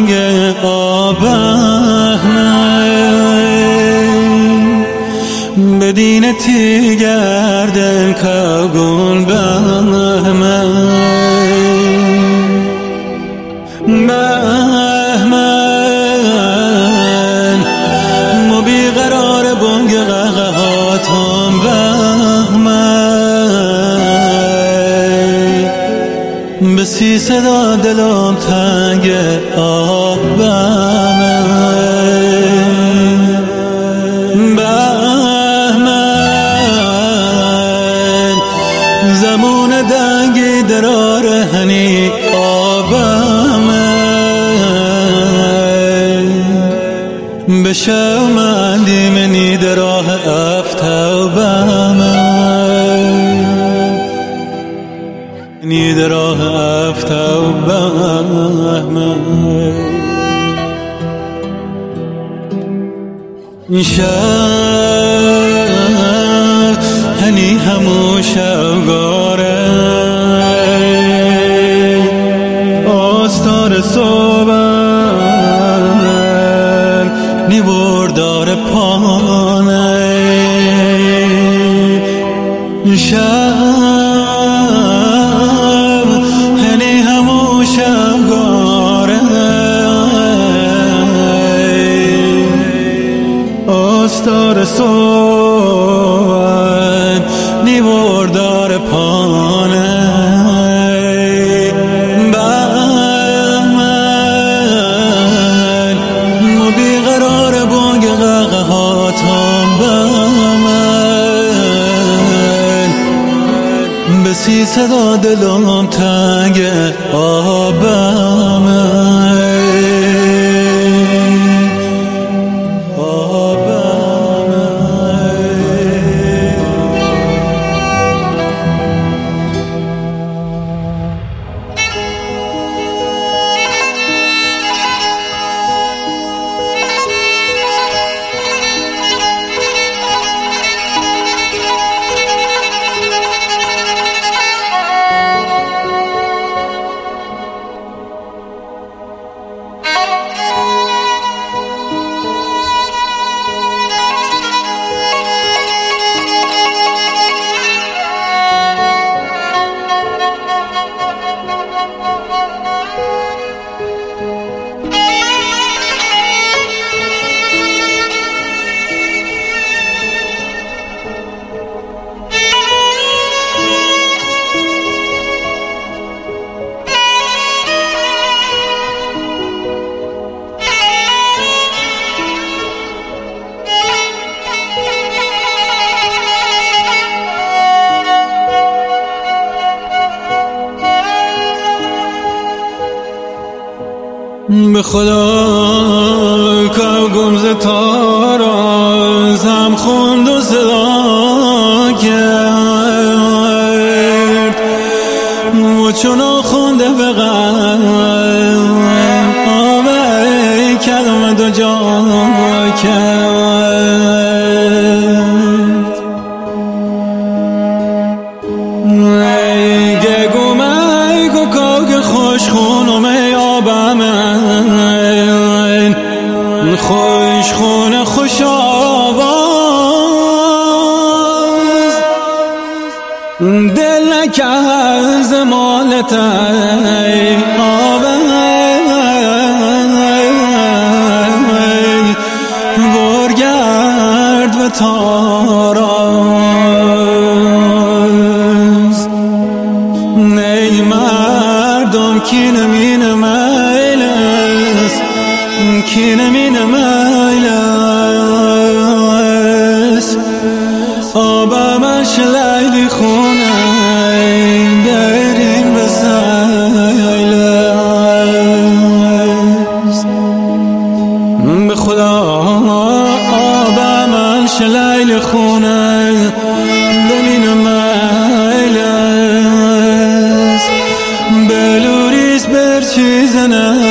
تنگ آبه بدینتی گردن کگون بهمن مو بیقرار بانگ قهقهاتم بهمن بسی صدا دلم تنگ آه بهمن زمان دنگی درار هنی آبم بشو مندی منی در راه افتوبم نی در راه افتوبم شب هنی همو شوگاره آستار صوبن نیوردار پانه شب هنی همو شوگاره آستار صوبن نیوردار پانه بسی صدا دلم تنگ آبم به خدا که گمز تاراز هم خوند و صدا کرد و چون خونده به قلب آبه کلمه دو جا کرد گگو میگو که خوش خونم آبم خوش خونه خوش آواز دل نکرد زمالت آبم ورگرد و تاراز ای مردم کی نمین میلست کی نمین میلست آبمش لیلی خونه بریم به سیلست به خدا آبمش لیلی خونه بمین میلست بلوریس بر چیزنه